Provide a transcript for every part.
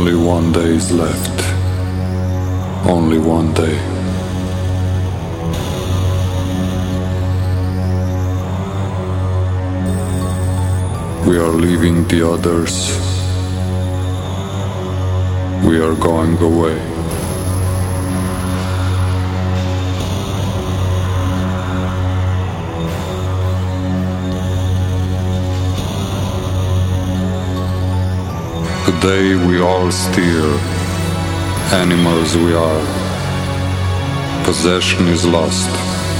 Only one day is left. Only one day. We are leaving the others. We are going away. Today we all steer. Animals we are. Possession is lost.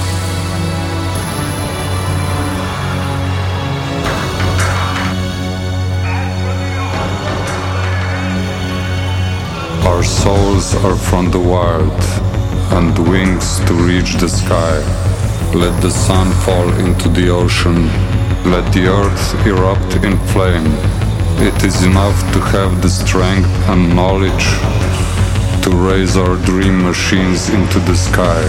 Our souls are from the wild, and wings to reach the sky. Let the sun fall into the ocean, let the earth erupt in flame. It is enough to have the strength and knowledge to raise our dream machines into the sky.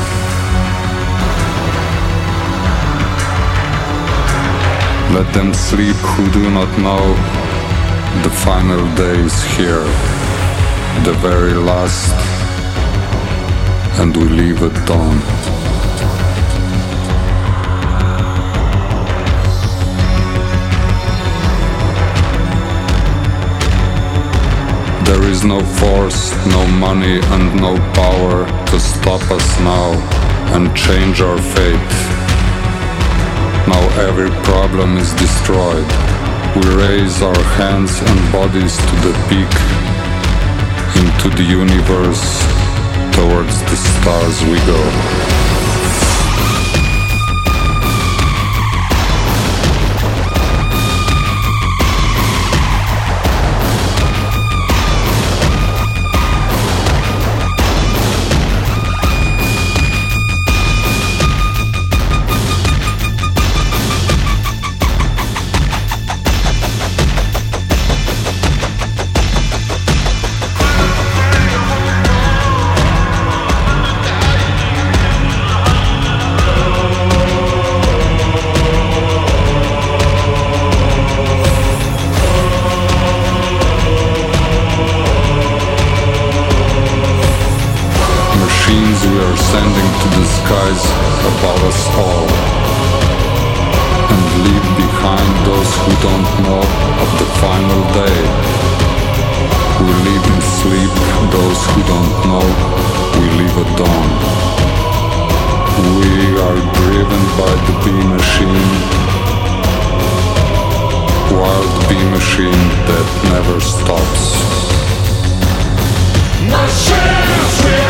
Let them sleep who do not know the final day is here. The very last, and we leave at dawn. There is no force, no money and no power to stop us now and change our fate. Now every problem is destroyed. We raise our hands and bodies to the peak, into the universe, towards the stars we go. We are sending to the skies above us all, and leave behind those who don't know of the final day. We leave in sleep those who don't know, we leave at dawn. We are driven by the bee machine, wild bee machine that never stops. Machines